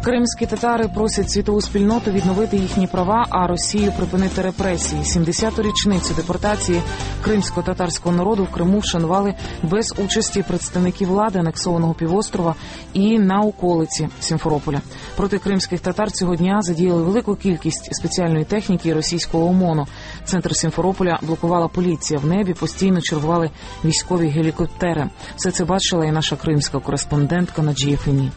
Кримські татари просять світову спільноту відновити їхні права, а Росію припинити репресії. 70-ту річницю депортації кримсько-татарського народу в Криму вшанували без участі представників влади анексованого півострова і на околиці Сімферополя. Проти кримських татар цього дня задіяли велику кількість спеціальної техніки і російського ОМОНу. Центр Сімферополя блокувала поліція. В небі постійно чергували військові гелікоптери. Все це бачила і наша кримська кореспондентка Наджія Фені.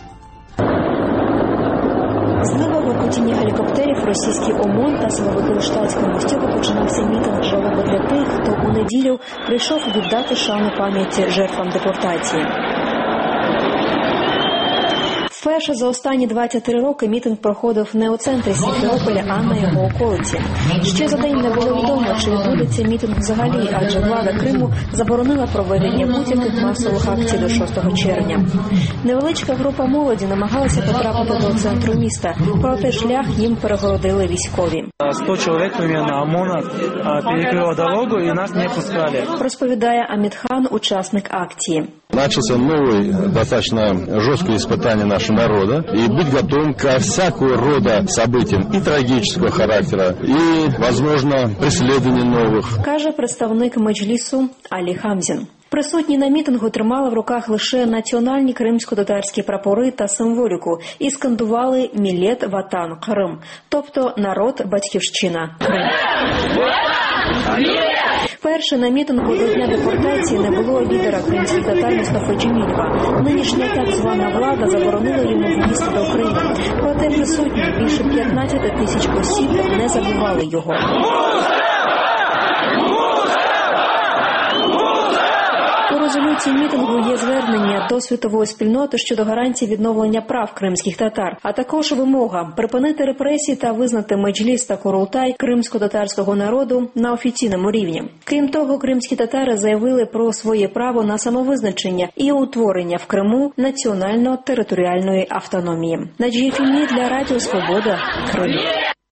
Злива випутіння гелікоптерів, російський ОМОН та силовики у штатському. З цього починався мітинг жалоби для тих, хто у неділю прийшов віддати шану пам'яті жертвам депортації. Вперше за останні 23 роки мітинг проходив не у центрі Сімферополя, а на його околиці. Ще за день не було відомо, чи відбудеться мітинг взагалі, адже влада Криму заборонила проведення будь-яких масових акцій до 6 червня. Невеличка група молоді намагалася потрапити до центру міста, проте шлях їм перегородили військові. 100 чоловік примерно ОМОНа перекрило дорогу і нас не пускали. Розповідає Амідхан, учасник акції. Начался новый, достаточно жесткое испытание нашего народа, и быть готовым ко всякого рода событиям и трагического характера, и, возможно, преследования новых. Каже представник Меджлісу Алі Хамзін. Присутні на мітингу тримали в руках лише національні кримсько-татарські прапори та символіку і скандували «Мілет Ватан Крим», тобто «Народ, батьківщина, Крим». Вперше на мітингу до дня депортації не було лідера кримських татар Мустафи Джемілєва. Нинішня так звана влада заборонила йому в'їзд до Криму. Проте присутні більше 15 тисяч осіб не забували його. У резолюції мітингу є звернення до світової спільноти щодо гарантій відновлення прав кримських татар, а також вимога припинити репресії та визнати Меджліс та Курултай кримсько-татарського народу на офіційному рівні. Крім того, кримські татари заявили про своє право на самовизначення і утворення в Криму національно-територіальної автономії. Наджія Фені для Радіо Свобода, Крим.